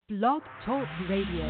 Blog Talk Radio.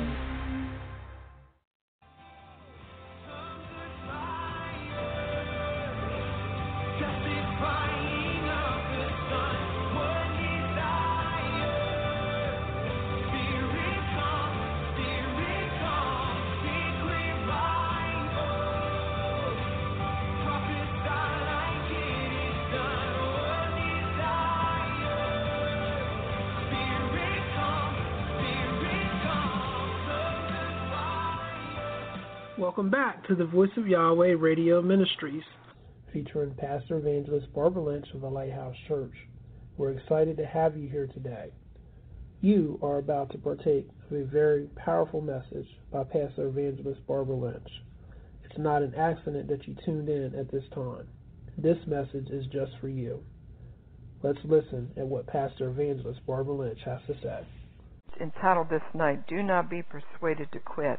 Welcome back to the Voice of Yahweh Radio Ministries, featuring Pastor Evangelist Barbara Lynch of the Lighthouse Church. We're excited to have you here today. You are about to partake of a very powerful message by Pastor Evangelist Barbara Lynch. It's not an accident that you tuned in at this time. This message is just for you. Let's listen at what Pastor Evangelist Barbara Lynch has to say. It's entitled this night, Do Not Be Persuaded to Quit.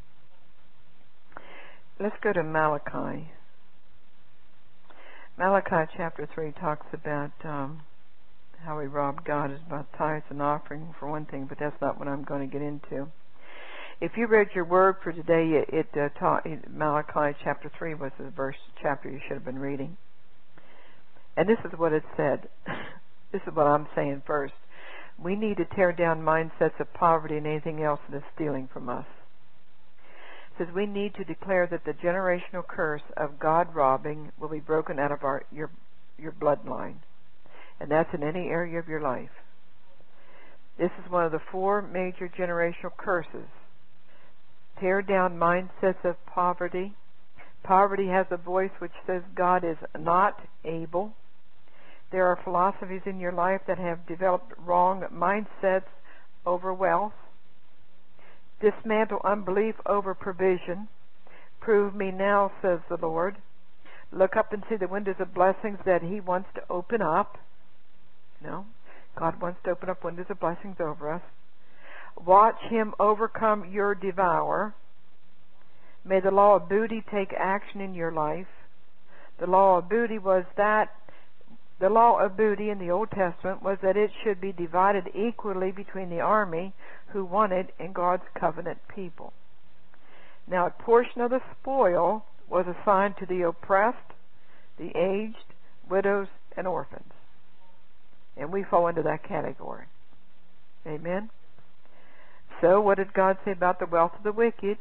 Let's go to Malachi. Malachi chapter 3 talks about how we robbed God is about tithes and offering for one thing, but that's not what I'm going to get into. If you read your word for today, Malachi chapter 3 was the chapter you should have been reading. And this is what it said. This is what I'm saying first. We need to tear down mindsets of poverty and anything else that is stealing from us. Says we need to declare that the generational curse of God robbing will be broken out of your bloodline, and that's in any area of your life. This is one of the 4 major generational curses. Tear down mindsets of poverty. Poverty has a voice which says God is not able. There are philosophies in your life that have developed wrong mindsets over wealth. Dismantle unbelief over provision. Prove me now, says the Lord. Look up and see the windows of blessings that He wants to open up. God wants to open up windows of blessings over us. Watch Him overcome your devourer. May the law of booty take action in your life. The law of booty in the Old Testament was that it should be divided equally between the army who won it and God's covenant people. Now, a portion of the spoil was assigned to the oppressed, the aged, widows, and orphans. And we fall into that category. Amen? So, what did God say about the wealth of the wicked?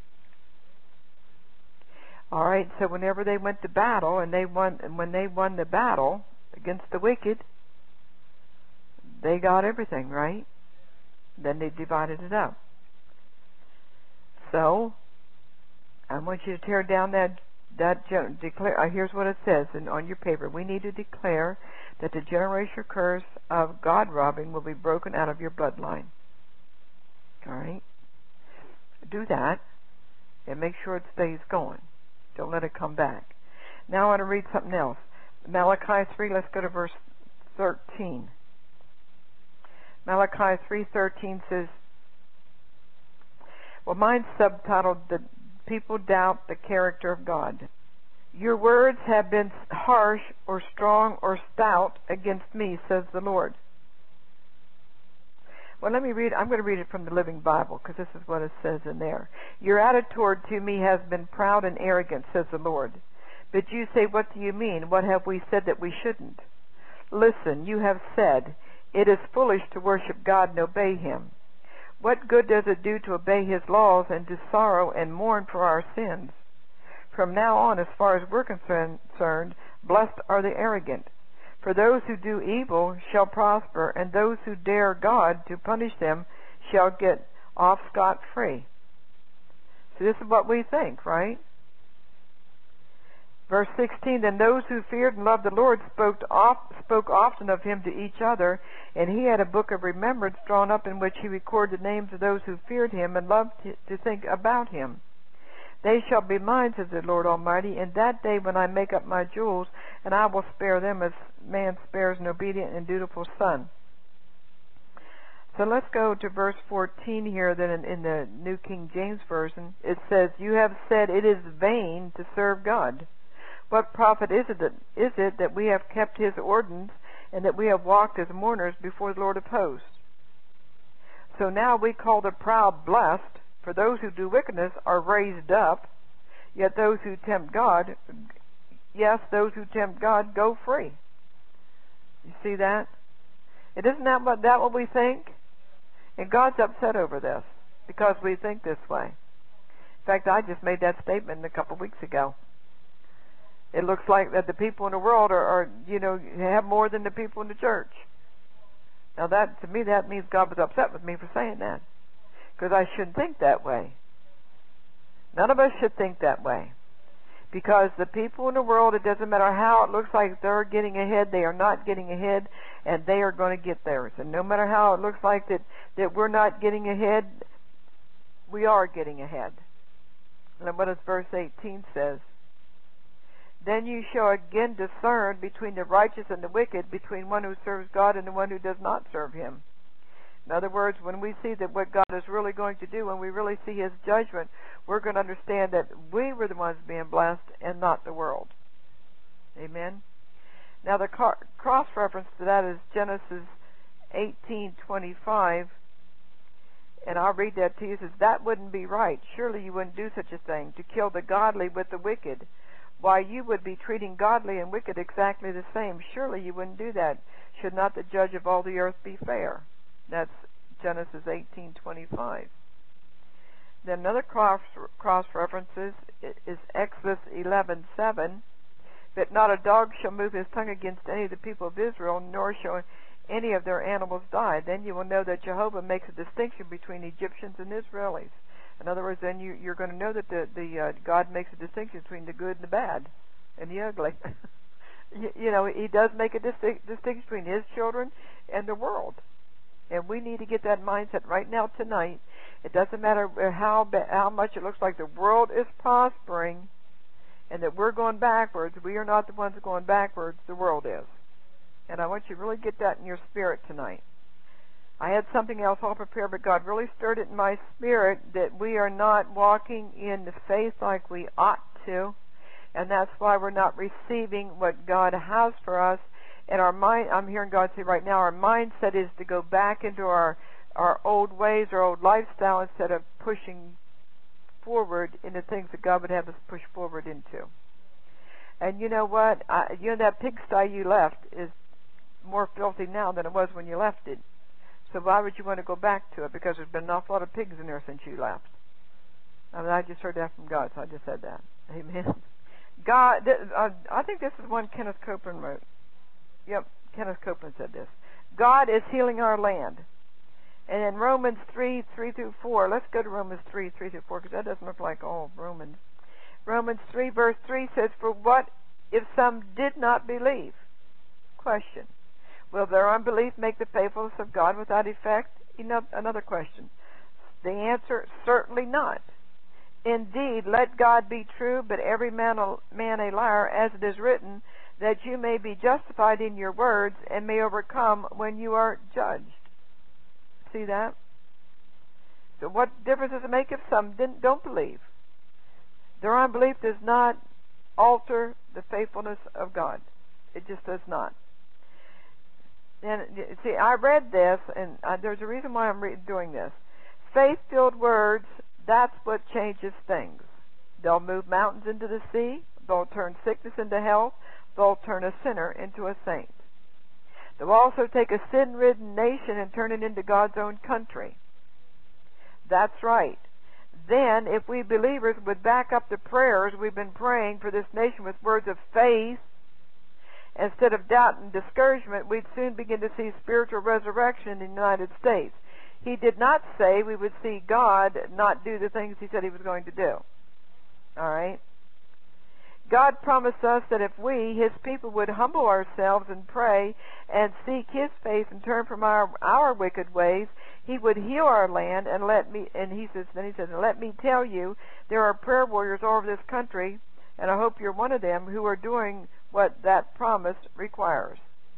All right, so whenever they went to battle and when they won the battle against the wicked, they got everything, right? Then they divided it up. So, I want you to tear down declare. Here's what it says on your paper. We need to declare that the generational curse of God robbing will be broken out of your bloodline. All right? Do that and make sure it stays going. Don't let it come back. Now I want to read something else. Malachi 3, let's go to verse 13. Malachi 3:13 says, well, mine's subtitled, The People Doubt the Character of God. Your words have been harsh or strong or stout against me, says the Lord. Well, let me read. I'm going to read it from the Living Bible because this is what it says in there. Your attitude to me has been proud and arrogant, says the Lord. But you say, what do you mean? What have we said that we shouldn't? Listen, you have said, it is foolish to worship God and obey Him. What good does it do to obey His laws and to sorrow and mourn for our sins? From now on, as far as we're concerned, blessed are the arrogant. For those who do evil shall prosper, and those who dare God to punish them shall get off scot-free. So this is what we think, right? Verse 16, then those who feared and loved the Lord spoke often of Him to each other, and He had a book of remembrance drawn up in which He recorded the names of those who feared Him and loved to think about Him. They shall be mine, says the Lord Almighty, in that day when I make up my jewels, and I will spare them as man spares an obedient and dutiful son. So let's go to verse 14 here. Then in the New King James Version, it says, you have said it is vain to serve God. What profit is it that we have kept His ordinance and that we have walked as mourners before the Lord of hosts? So So now we call the proud blessed, for those who do wickedness are raised up, yet those who tempt God, yes, those who tempt God go free. You see that? And isn't that what we think? And God's upset over this because we think this way. In fact, I just made that statement a couple of weeks ago. It looks like that the people in the world are have more than the people in the church. Now that, to me, that means God was upset with me for saying that. Because I shouldn't think that way. None of us should think that way. Because the people in the world, it doesn't matter how it looks like they're getting ahead, they are not getting ahead, and they are going to get theirs. And no matter how it looks like that we're not getting ahead, we are getting ahead. And what does verse 18 says? Then you shall again discern between the righteous and the wicked, between one who serves God and the one who does not serve him. In other words, when we see that what God is really going to do, when we really see His judgment, we're going to understand that we were the ones being blessed and not the world. Amen? Now the cross-reference to that is Genesis 18:25, and I'll read that to you. It says, that wouldn't be right. Surely you wouldn't do such a thing, to kill the godly with the wicked. Why, you would be treating godly and wicked exactly the same. Surely you wouldn't do that. Should not the judge of all the earth be fair? That's Genesis 18:25. Then another cross-reference is Exodus 11:7. That not a dog shall move his tongue against any of the people of Israel, nor shall any of their animals die. Then you will know that Jehovah makes a distinction between Egyptians and Israelis. In other words, then you're going to know that the God makes a distinction between the good and the bad and the ugly. He does make a distinction between His children and the world. And we need to get that mindset right now tonight. It doesn't matter how much it looks like the world is prospering and that we're going backwards. We are not the ones going backwards. The world is. And I want you to really get that in your spirit tonight. I had something else all prepared, but God really stirred it in my spirit that we are not walking in the faith like we ought to, and that's why we're not receiving what God has for us. And our mind, I'm hearing God say right now, our mindset is to go back into our old ways, our old lifestyle, instead of pushing forward into things that God would have us push forward into. And you know what? That pigsty you left is more filthy now than it was when you left it. So why would you want to go back to it? Because there's been an awful lot of pigs in there since you left. I just heard that from God, so I just said that. Amen. God, I think this is one Kenneth Copeland wrote. Yep, Kenneth Copeland said this. God is healing our land. And in Romans 3:3-4, let's go to Romans 3:3-4, because that doesn't look like all of Romans. Romans 3, verse 3 says, for what if some did not believe? Question. Will their unbelief make the faithfulness of God without effect? Another question. The answer, certainly not. Indeed, let God be true, but every man a liar, as it is written, that you may be justified in your words and may overcome when you are judged. See that? So what difference does it make if some don't believe? Their unbelief does not alter the faithfulness of God. It just does not. And see, I read this, and there's a reason why I'm doing this. Faith-filled words, that's what changes things. They'll move mountains into the sea. They'll turn sickness into health. They'll turn a sinner into a saint. They'll also take a sin-ridden nation and turn it into God's own country. That's right. Then, if we believers would back up the prayers we've been praying for this nation with words of faith, instead of doubt and discouragement, we'd soon begin to see spiritual resurrection in the United States. He did not say we would see God not do the things He said He was going to do. All right? God promised us that if we, His people, would humble ourselves and pray and seek His face and turn from our wicked ways, He would heal our land. And He says, let me tell you, there are prayer warriors all over this country, and I hope you're one of them, who are doing what that promise requires.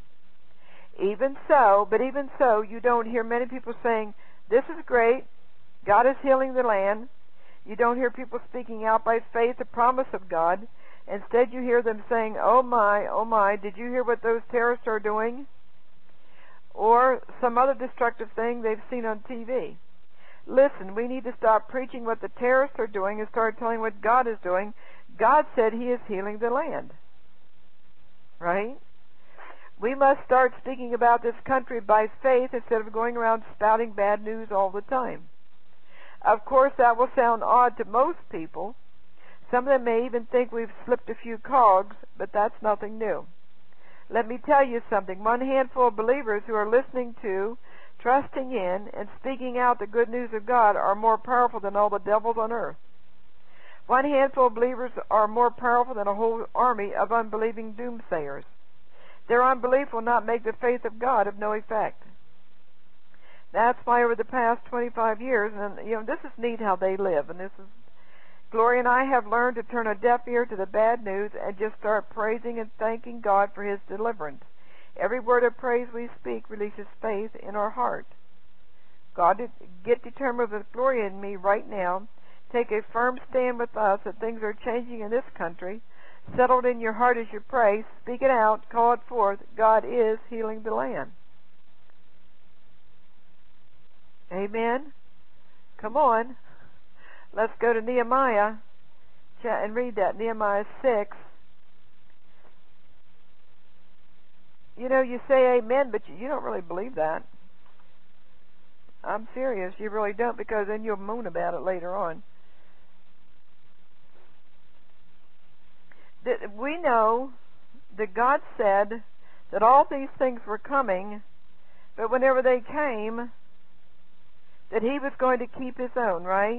Even so, you don't hear many people saying, this is great, God is healing the land. You don't hear people speaking out by faith the promise of God. Instead, you hear them saying, oh my, did you hear what those terrorists are doing? or some other destructive thing they've seen on TV. Listen, we need to stop preaching what the terrorists are doing and start telling what God is doing. God said He is healing the land. Right? We must start speaking about this country by faith instead of going around spouting bad news all the time. Of course, that will sound odd to most people. Some of them may even think we've slipped a few cogs, but that's nothing new. Let me tell you something. One handful of believers who are listening to, trusting in, and speaking out the good news of God are more powerful than all the devils on earth. One handful of believers are more powerful than a whole army of unbelieving doomsayers. Their unbelief will not make the faith of God of no effect. That's why over the past 25 years, and this is neat how they live, and this is, Gloria and I have learned to turn a deaf ear to the bad news and just start praising and thanking God for His deliverance. Every word of praise we speak releases faith in our heart. God, get determined with Gloria and me right now. Take a firm stand with us that things are changing in this country. Settle it in your heart as you pray. Speak it out. Call it forth. God is healing the land. Amen? Come on. Let's go to Nehemiah and read that. Nehemiah 6. You say amen, but you don't really believe that. I'm serious. You really don't, because then you'll moan about it later on. We know that God said that all these things were coming, but whenever they came, that He was going to keep His own, right?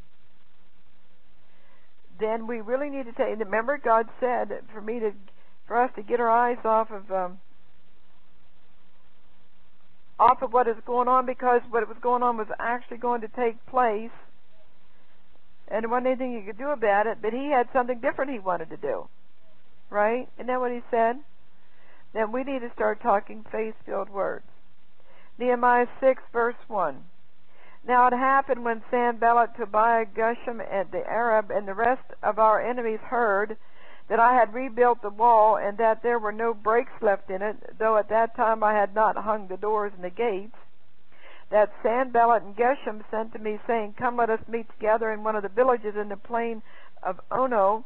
Then we really need to take. Remember, God said for us to get our eyes off of what is going on, because what was going on was actually going to take place, and there wasn't anything He could do about it. But He had something different He wanted to do, right? Isn't that what He said? Then we need to start talking faith-filled words. Nehemiah 6, verse 1. Now it happened when Sanballat, Tobiah, Geshem, and the Arab, and the rest of our enemies heard that I had rebuilt the wall, and that there were no breaks left in it, though at that time I had not hung the doors and the gates, that Sanballat and Geshem sent to me, saying, Come, let us meet together in one of the villages in the plain of Ono.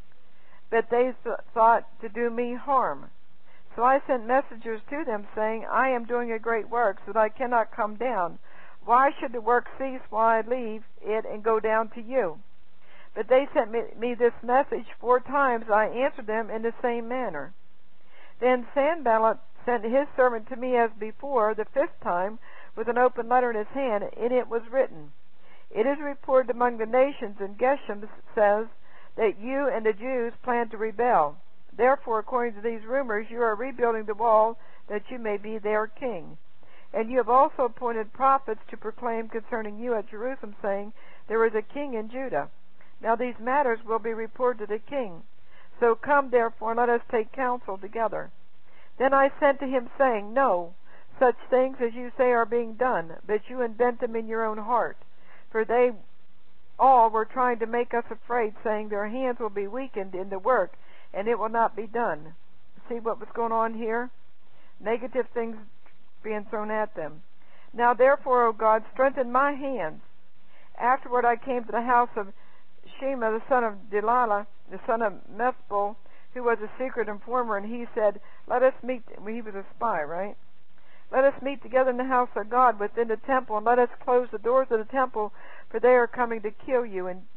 But they thought to do me harm. So I sent messengers to them, saying, I am doing a great work, so that I cannot come down. Why should the work cease while I leave it and go down to you? But they sent me this message 4 times. I answered them in the same manner. Then Sanballat sent his servant to me as before, the 5th time, with an open letter in his hand. In it was written, It is reported among the nations, and Geshem says, that you and the Jews plan to rebel. Therefore, according to these rumors, you are rebuilding the wall, that you may be their king. And you have also appointed prophets to proclaim concerning you at Jerusalem, saying, There is a king in Judah. Now these matters will be reported to the king. So come, therefore, and let us take counsel together. Then I sent to him, saying, No, such things as you say are being done, but you invent them in your own heart. For they all were trying to make us afraid, saying, Their hands will be weakened in the work, and it will not be done. See what was going on here? Negative things being thrown at them. Now therefore, O God, strengthen my hands. Afterward I came to the house of Shema, the son of Delilah, the son of Methbel, who was a secret informer, and he said, Let us meet. He was a spy, right? Let us meet together in the house of God within the temple, and let us close the doors of the temple, for they are coming to kill you. And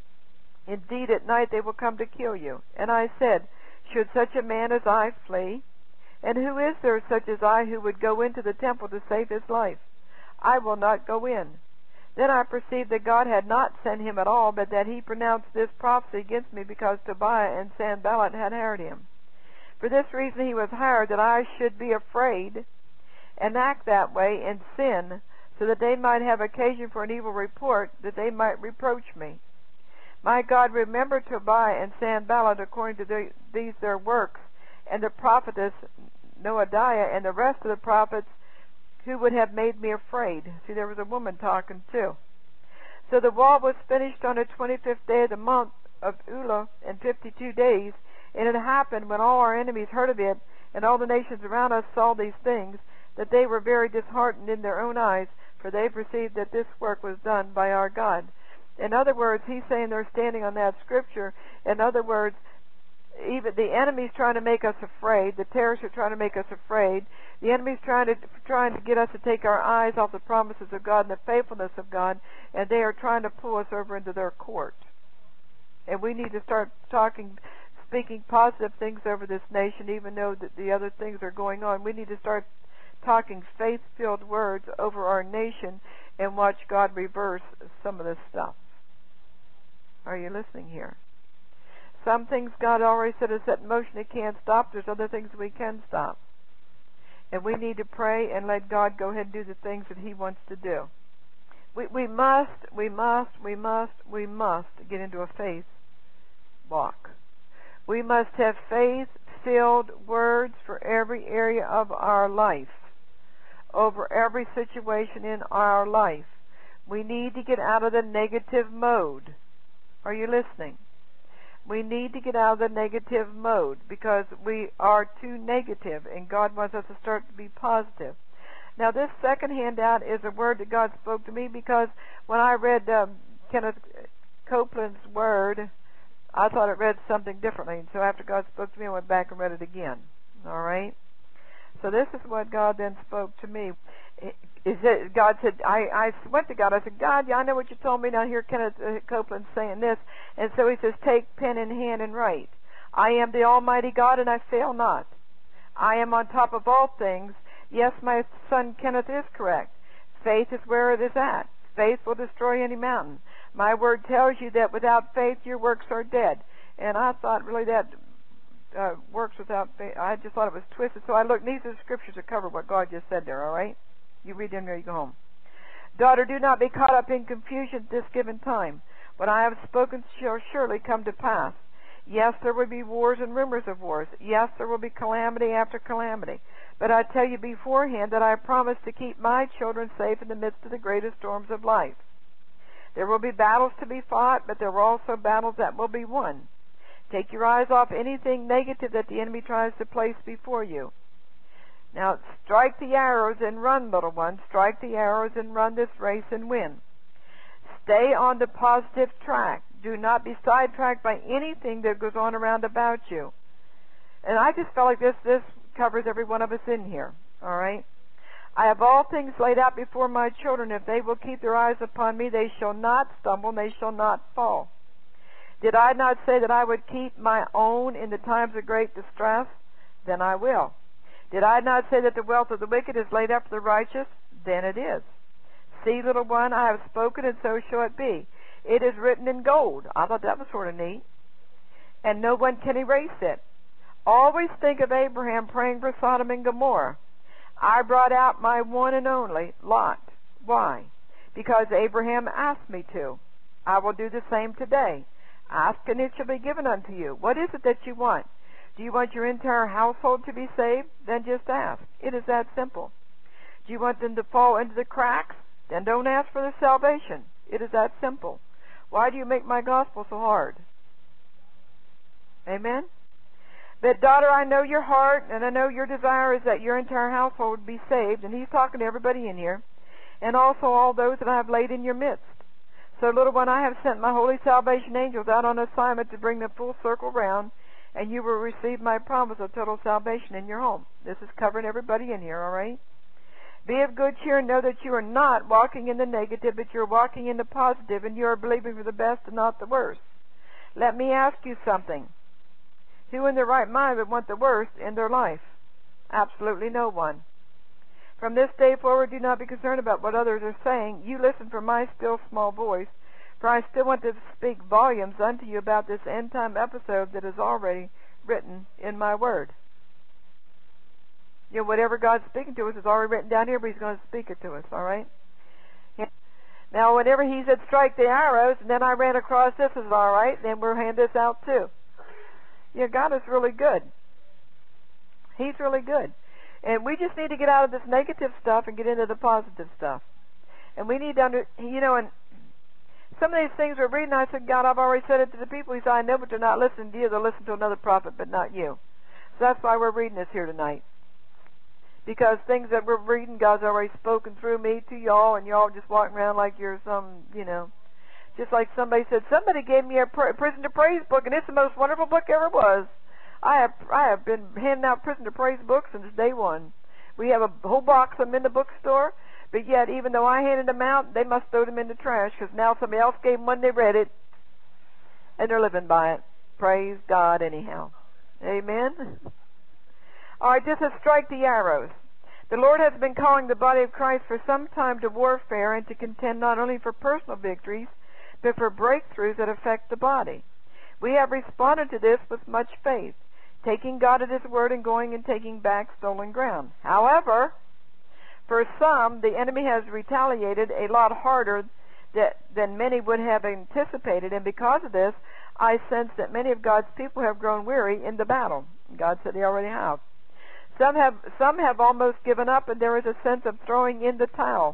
indeed at night they will come to kill you. And I said, Should such a man as I flee? And who is there such as I who would go into the temple to save his life? I will not go in. Then I perceived that God had not sent him at all, but that He pronounced this prophecy against me because Tobiah and Sanballat had hired him. For this reason he was hired, that I should be afraid and act that way and sin, so that they might have occasion for an evil report, that they might reproach me. My God, remember Tobiah and Sanballat according to these their works, and the prophetess Noadiah and the rest of the prophets who would have made me afraid. See, there was a woman talking too. So the wall was finished on the 25th day of the month of Elul in 52 days. And it happened when all our enemies heard of it, and all the nations around us saw these things, that they were very disheartened in their own eyes, for they perceived that this work was done by our God. In other words, he's saying they're standing on that scripture. In other words, even the enemy's trying to make us afraid. The terrorists are trying to make us afraid. The enemy's trying to get us to take our eyes off the promises of God and the faithfulness of God, and they are trying to pull us over into their court. And we need to start speaking positive things over this nation, even though that the other things are going on. We need to start talking faith-filled words over our nation and watch God reverse some of this stuff. Are you listening here? Some things God already said is set in motion it can't stop. There's other things we can stop. And we need to pray and let God go ahead and do the things that He wants to do. We must get into a faith walk. We must have faith-filled words for every area of our life, over every situation in our life. We need to get out of the negative mode. Are you listening? We need to get out of the negative mode because we are too negative, and God wants us to start to be positive. Now, this second handout is a word that God spoke to me because when I read Kenneth Copeland's word, I thought it read something differently. And so after God spoke to me, I went back and read it again. All right? So this is what God then spoke to me. God said, I went to God. I said, God, yeah, I know what you told me. Now here Kenneth Copeland saying this. And so he says, take pen in hand and write. I am the Almighty God and I fail not. I am on top of all things. Yes, my son Kenneth is correct. Faith is where it is at. Faith will destroy any mountain. My word tells you that without faith your works are dead. And I thought really that works without faith. I just thought it was twisted. So I looked, and these are the scriptures that cover what God just said there, all right? You read them there, you go home. Daughter, do not be caught up in confusion at this given time. What I have spoken shall surely come to pass. Yes, there will be wars and rumors of wars. Yes, there will be calamity after calamity. But I tell you beforehand that I promise to keep my children safe in the midst of the greatest storms of life. There will be battles to be fought, but there are also battles that will be won. Take your eyes off anything negative that the enemy tries to place before you. Now, strike the arrows and run, little one. Strike the arrows and run this race and win. Stay on the positive track. Do not be sidetracked by anything that goes on around about you. And I just felt like this covers every one of us in here, all right? I have all things laid out before my children. If they will keep their eyes upon me, they shall not stumble, and they shall not fall. Did I not say that I would keep my own in the times of great distress? Then I will. Did I not say that the wealth of the wicked is laid up for the righteous? Then it is. See, little one, I have spoken, and so shall it be. It is written in gold. I thought that was sort of neat. And no one can erase it. Always think of Abraham praying for Sodom and Gomorrah. I brought out my one and only, Lot. Why? Because Abraham asked me to. I will do the same today. Ask, and it shall be given unto you. What is it that you want? Do you want your entire household to be saved? Then just ask. It is that simple. Do you want them to fall into the cracks? Then don't ask for their salvation. It is that simple. Why do you make my gospel so hard? Amen? But, daughter, I know your heart, and I know your desire is that your entire household would be saved. And he's talking to everybody in here. And also all those that I have laid in your midst. So, little one, I have sent my holy salvation angels out on assignment to bring them full circle round, and you will receive my promise of total salvation in your home. This is covering everybody in here, all right? Be of good cheer and know that you are not walking in the negative, but you're walking in the positive, and you are believing for the best and not the worst. Let me ask you something. Who in their right mind would want the worst in their life? Absolutely no one. From this day forward, do not be concerned about what others are saying. You listen for my still small voice, for I still want to speak volumes unto you about this end-time episode that is already written in my word. You know, whatever God's speaking to us is already written down here, but He's going to speak it to us, all right? Now, whenever He said strike the arrows, and then I ran across this, is all right, then we'll hand this out too. Yeah, God is really good. He's really good. And we just need to get out of this negative stuff and get into the positive stuff. And we need to and some of these things we're reading, I said, God, I've already said it to the people. He said, I know, but they're not listening to you. They'll listen to another prophet, but not you. So that's why we're reading this here tonight. because things that we're reading, God's already spoken through me to y'all, and y'all just walking around like you're some, just like somebody said, somebody gave me a Prison to Praise book, and it's the most wonderful book ever was. I have been handing out Prison to Praise books since day one. We have a whole box of them in the bookstore, but yet even though I handed them out, they must throw them in the trash because now somebody else gave them when they read it, and they're living by it. Praise God anyhow. Amen. All right, this is strike the arrows. The Lord has been calling the body of Christ for some time to warfare and to contend not only for personal victories, but for breakthroughs that affect the body. We have responded to this with much faith, taking God at His word and going and taking back stolen ground. However, for some, the enemy has retaliated a lot harder than many would have anticipated, and because of this, I sense that many of God's people have grown weary in the battle. God said they already have. Some have almost given up, and there is a sense of throwing in the towel.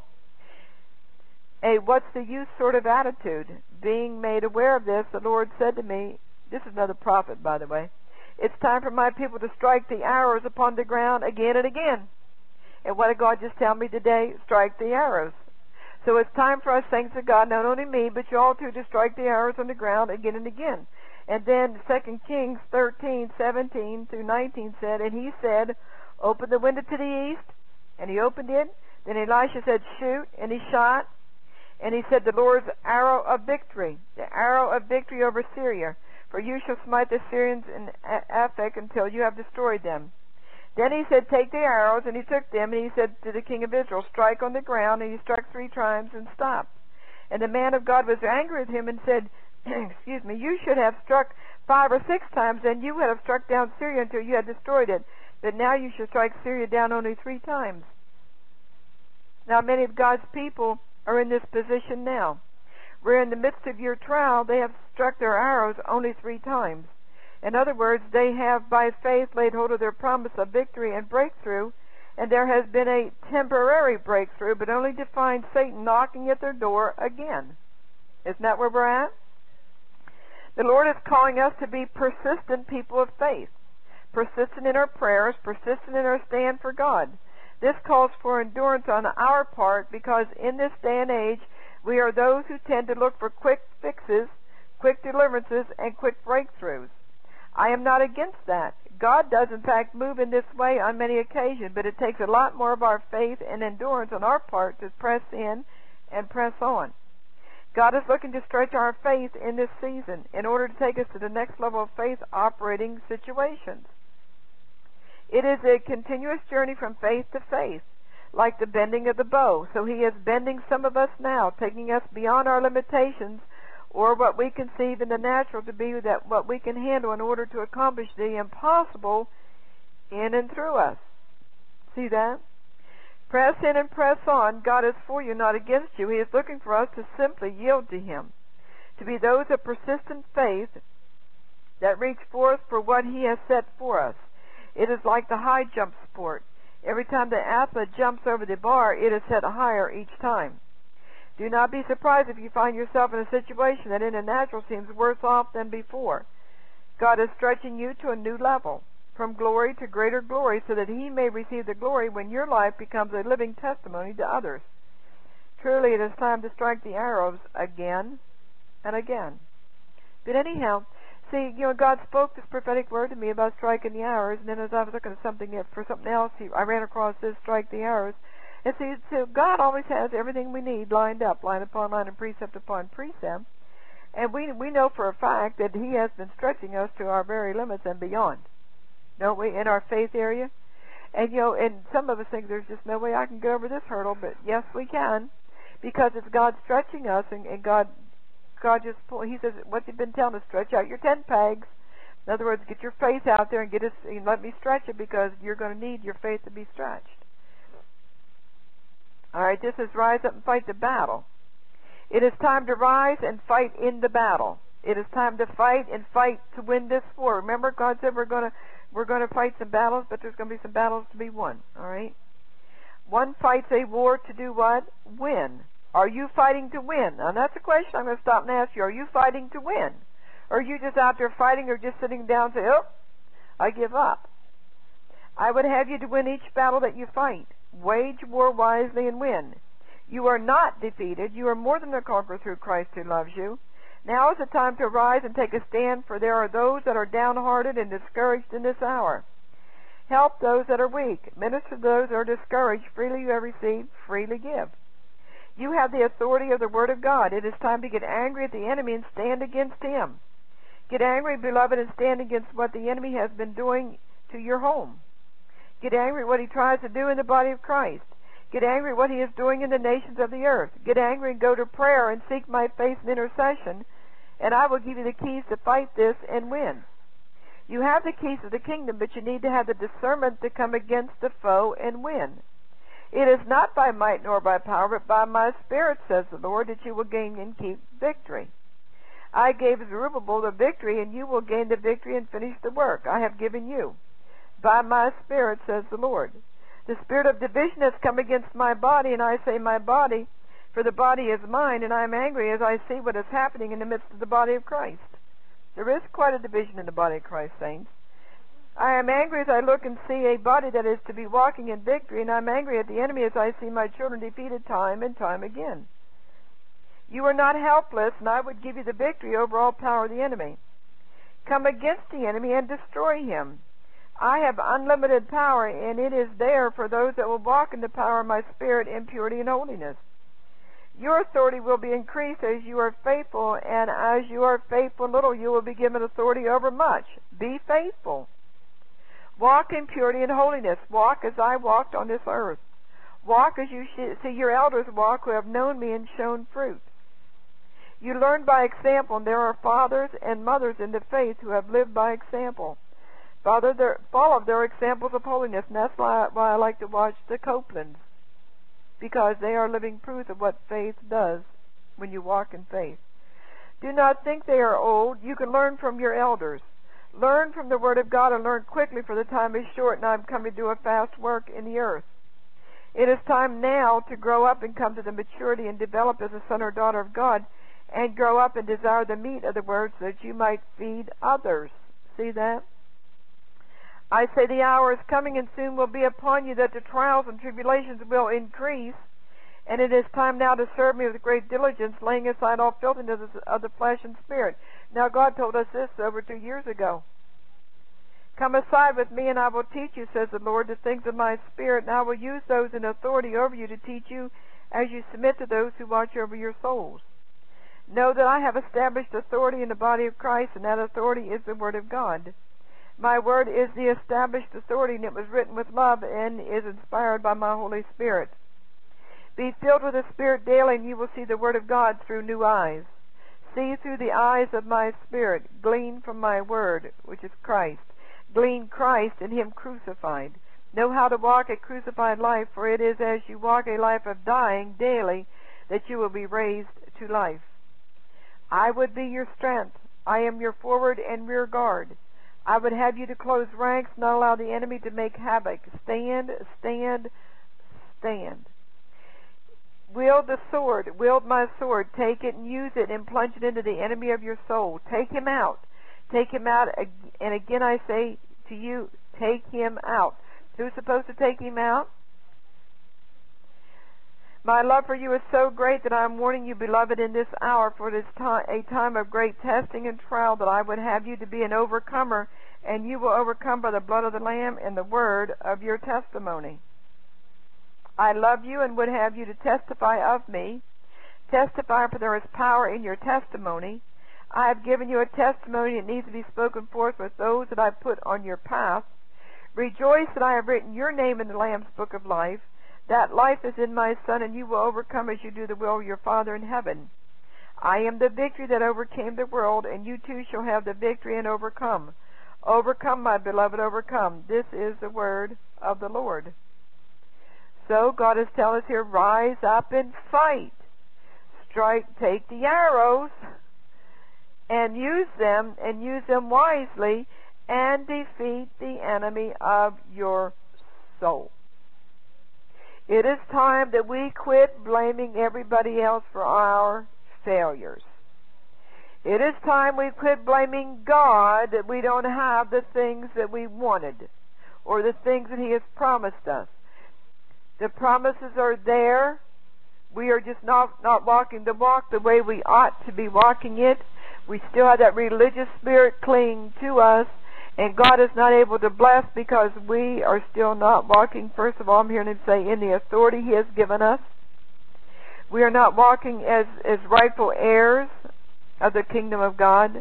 A what's the use sort of attitude. Being made aware of this, the Lord said to me, this is another prophet, by the way, it's time for my people to strike the arrows upon the ground again and again. And what did God just tell me today? Strike the arrows. So it's time for us, saints of God, not only me, but you all too, to strike the arrows on the ground again and again. And then 2 Kings 13:17 through 19 said, and he said, open the window to the east, and he opened it. Then Elisha said, shoot, and he shot. And he said, the Lord's arrow of victory, the arrow of victory over Syria. For you shall smite the Syrians in Aphek until you have destroyed them. Then he said, take the arrows, and he took them, and he said to the king of Israel, strike on the ground, and he struck 3 times and stopped. And the man of God was angry with him and said, excuse me, you should have struck 5 or 6 times, and you would have struck down Syria until you had destroyed it. But now you should strike Syria down only 3 times. Now many of God's people are in this position now. Where in the midst of your trial, they have struck their arrows only 3 times. In other words, they have by faith laid hold of their promise of victory and breakthrough, and there has been a temporary breakthrough, but only to find Satan knocking at their door again. Isn't that where we're at? The Lord is calling us to be persistent people of faith, persistent in our prayers, persistent in our stand for God. This calls for endurance on our part because in this day and age, we are those who tend to look for quick fixes, quick deliverances, and quick breakthroughs. I am not against that. God does, in fact, move in this way on many occasions, but it takes a lot more of our faith and endurance on our part to press in and press on. God is looking to stretch our faith in this season in order to take us to the next level of faith operating situations. It is a continuous journey from faith to faith, like the bending of the bow. So He is bending some of us now, taking us beyond our limitations or what we conceive in the natural to be that what we can handle in order to accomplish the impossible in and through us. See that? Press in and press on. God is for you, not against you. He is looking for us to simply yield to Him, to be those of persistent faith that reach forth for what He has set for us. It is like the high jump sport. Every time the athlete jumps over the bar, it is set higher each time. Do not be surprised if you find yourself in a situation that in the natural seems worse off than before. God is stretching you to a new level, from glory to greater glory, so that He may receive the glory when your life becomes a living testimony to others. Truly, it is time to strike the arrows again and again. But anyhow, see, God spoke this prophetic word to me about striking the arrows, and then as I was looking at something else, I ran across this, strike the arrows. And see, so God always has everything we need lined up, line upon line and precept upon precept. And we know for a fact that He has been stretching us to our very limits and beyond. Don't we, in our faith area? And, and some of us think there's just no way I can get over this hurdle, but yes, we can, because it's God stretching us, and God just He says, what's He been telling us? Stretch out your tent pegs. In other words, get your faith out there and let me stretch it, because you're going to need your faith to be stretched. All right, this is rise up and fight the battle. It is time to rise and fight in the battle. It is time to fight and fight to win this war. Remember, God said we're going to fight some battles, but there's going to be some battles to be won. All right. One fights a war to do what? Win. Are you fighting to win? Now that's a question I'm going to stop and ask you. Are you fighting to win? Or are you just out there fighting or just sitting down and say, oh, I give up? I would have you to win each battle that you fight. Wage war wisely and win. You are not defeated. You are more than a conqueror through Christ who loves you. Now is the time to rise and take a stand, for there are those that are downhearted and discouraged in this hour. Help those that are weak. Minister to those that are discouraged. Freely you have received, freely give. You have the authority of the Word of God. It is time to get angry at the enemy and stand against him. Get angry, beloved, and stand against what the enemy has been doing to your home. Get angry at what he tries to do in the body of Christ. Get angry at what he is doing in the nations of the earth. Get angry and go to prayer and seek my face in intercession, and I will give you the keys to fight this and win. You have the keys of the kingdom, but you need to have the discernment to come against the foe and win. It is not by might nor by power, but by my Spirit, says the Lord, that you will gain and keep victory. I gave Zerubbabel the victory, and you will gain the victory and finish the work I have given you. By my Spirit, says the Lord. The spirit of division has come against my body, and I say my body, for the body is mine, and I am angry as I see what is happening in the midst of the body of Christ. There is quite a division in the body of Christ, saints. I am angry as I look and see a body that is to be walking in victory, and I am angry at the enemy as I see my children defeated time and time again. You are not helpless, and I would give you the victory over all power of the enemy. Come against the enemy and destroy him. I have unlimited power, and it is there for those that will walk in the power of my Spirit in purity and holiness. Your authority will be increased as you are faithful, and as you are faithful in little, you will be given authority over much. Be faithful. Walk in purity and holiness. Walk as I walked on this earth. Walk as you see your elders walk who have known me and shown fruit. You learn by example, and there are fathers and mothers in the faith who have lived by example. Follow their examples of holiness, and that's why I like to watch the Copelands, because they are living proof of what faith does when you walk in faith. Do not think they are old. You can learn from your elders. Learn from the Word of God and learn quickly, for the time is short, and I am coming to do a fast work in the earth. It is time now to grow up and come to the maturity and develop as a son or daughter of God, and grow up and desire the meat of the Word so that you might feed others. See that? I say the hour is coming and soon will be upon you that the trials and tribulations will increase, and it is time now to serve me with great diligence, laying aside all filthiness of the flesh and spirit. Now God told us this over 2 years ago. Come aside with me, and I will teach you, says the Lord, the things of my Spirit, and I will use those in authority over you to teach you as you submit to those who watch over your souls. Know that I have established authority in the body of Christ, and that authority is the Word of God. My Word is the established authority, and it was written with love and is inspired by my Holy Spirit. Be filled with the Spirit daily, and you will see the Word of God through new eyes. See through the eyes of my Spirit. Glean from my Word, which is Christ. Glean Christ and Him crucified. Know how to walk a crucified life, for it is as you walk a life of dying daily that you will be raised to life. I would be your strength. I am your forward and rear guard. I would have you to close ranks, not allow the enemy to make havoc. Stand, stand, stand. Wield the sword. Wield my sword. Take it and use it and plunge it into the enemy of your soul. Take him out. Take him out. And again I say to you, take him out. Who's supposed to take him out? My love for you is so great that I am warning you, beloved, in this hour, for it is a time of great testing and trial, that I would have you to be an overcomer, and you will overcome by the blood of the Lamb and the word of your testimony. I love you and would have you to testify of me. Testify, for there is power in your testimony. I have given you a testimony that needs to be spoken forth with those that I put on your path. Rejoice that I have written your name in the Lamb's book of life. That life is in my Son, and you will overcome as you do the will of your Father in heaven. I am the victory that overcame the world, and you too shall have the victory and overcome. Overcome, my beloved, overcome. This is the word of the Lord. So God is telling us here, rise up and fight. Take the arrows and use them wisely, and defeat the enemy of your soul. It is time that we quit blaming everybody else for our failures. It is time we quit blaming God that we don't have the things that we wanted, or the things that He has promised us. The promises are there. We are just not walking the walk the way we ought to be walking it. We still have that religious spirit clinging to us, and God is not able to bless because we are still not walking, first of all, I'm hearing Him say, in the authority He has given us. We are not walking as rightful heirs of the kingdom of God.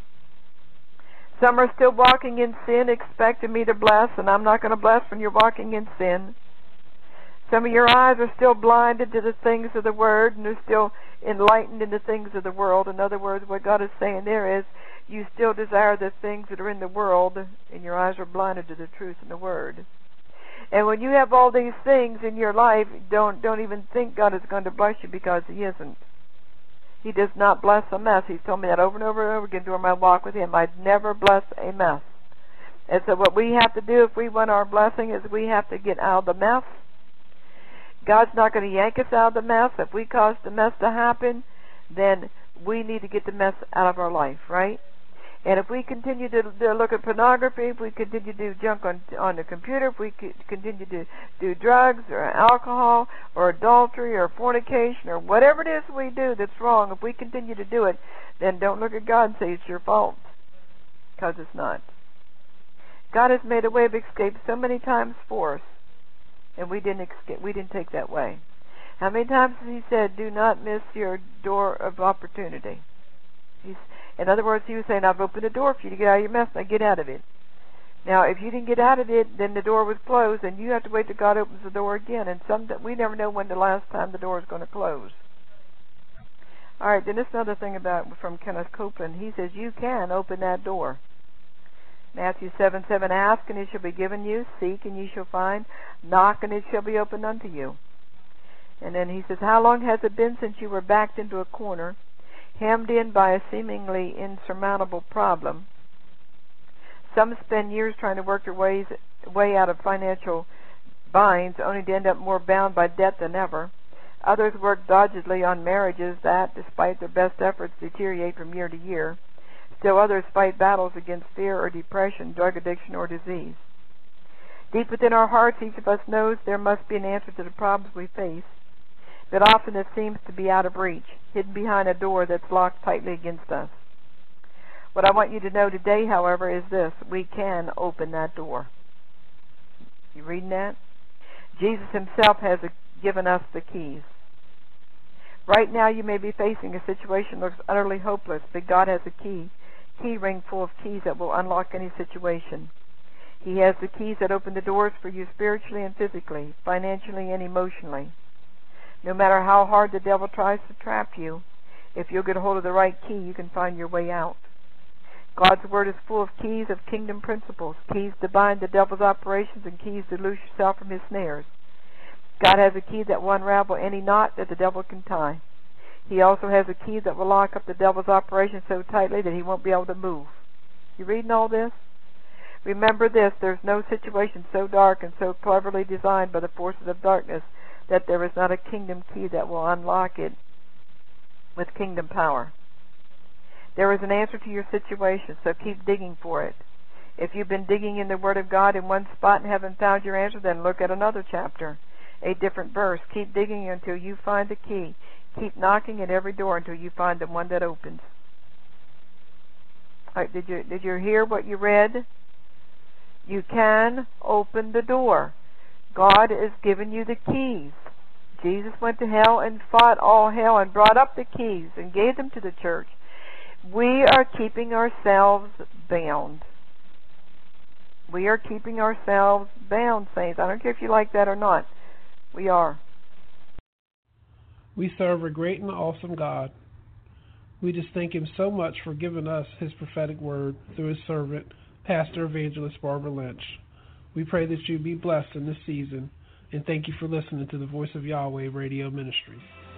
Some are still walking in sin, expecting me to bless, and I'm not going to bless when you're walking in sin. Some of your eyes are still blinded to the things of the Word, and they're still enlightened in the things of the world. In other words, what God is saying there is, you still desire the things that are in the world, and your eyes are blinded to the truth in the Word. And when you have all these things in your life, don't even think God is going to bless you, because He isn't. He does not bless a mess. He's told me that over and over and over again during my walk with Him. I'd never bless a mess. And so what we have to do if we want our blessing is we have to get out of the mess. God's not going to yank us out of the mess. If we cause the mess to happen, then we need to get the mess out of our life, right? And if we continue to look at pornography, if we continue to do junk on the computer, if we continue to do drugs or alcohol or adultery or fornication or whatever it is we do that's wrong, if we continue to do it, then don't look at God and say it's your fault, because it's not. God has made a way of escape so many times for us, and we didn't take that way. How many times has He said, do not miss your door of opportunity? In other words, He was saying, I've opened a door for you to get out of your mess. Now get out of it. Now, if you didn't get out of it, then the door was closed, and you have to wait till God opens the door again. And we never know when the last time the door is going to close. All right, then this another thing from Kenneth Copeland. He says, you can open that door. Matthew 7:7, ask, and it shall be given you. Seek, and ye shall find. Knock, and it shall be opened unto you. And then he says, how long has it been since you were backed into a corner, hemmed in by a seemingly insurmountable problem? Some spend years trying to work their way out of financial binds, only to end up more bound by debt than ever. Others work doggedly on marriages that, despite their best efforts, deteriorate from year to year. Still others fight battles against fear or depression, drug addiction, or disease. Deep within our hearts, each of us knows there must be an answer to the problems we face, but often it seems to be out of reach, hidden behind a door that's locked tightly against us. What I want you to know today, however, is this: we can open that door. You reading that? Jesus Himself has given us the keys. Right now you may be facing a situation that looks utterly hopeless, but God has a key ring full of keys that will unlock any situation. He has the keys that open the doors for you spiritually and physically, financially and emotionally. No matter how hard the devil tries to trap you, if you'll get a hold of the right key, you can find your way out. God's Word is full of keys of kingdom principles, keys to bind the devil's operations and keys to loose yourself from his snares. God has a key that will unravel any knot that the devil can tie. He also has a key that will lock up the devil's operations so tightly that he won't be able to move. You reading all this? Remember this: there's no situation so dark and so cleverly designed by the forces of darkness that there is not a kingdom key that will unlock it with kingdom power. There is an answer to your situation, so keep digging for it. If you've been digging in the Word of God in one spot and haven't found your answer, then look at another chapter, a different verse. Keep digging until you find the key. Keep knocking at every door until you find the one that opens. All right, did you hear what you read? You can open the door. God has given you the keys. Jesus went to hell and fought all hell and brought up the keys and gave them to the church. We are keeping ourselves bound. We are keeping ourselves bound, saints. I don't care if you like that or not. We are. We serve a great and awesome God. We just thank Him so much for giving us His prophetic word through His servant, Pastor Evangelist Barbara Lynch. We pray that you be blessed in this season, and thank you for listening to the Voice of Yahweh Radio Ministries.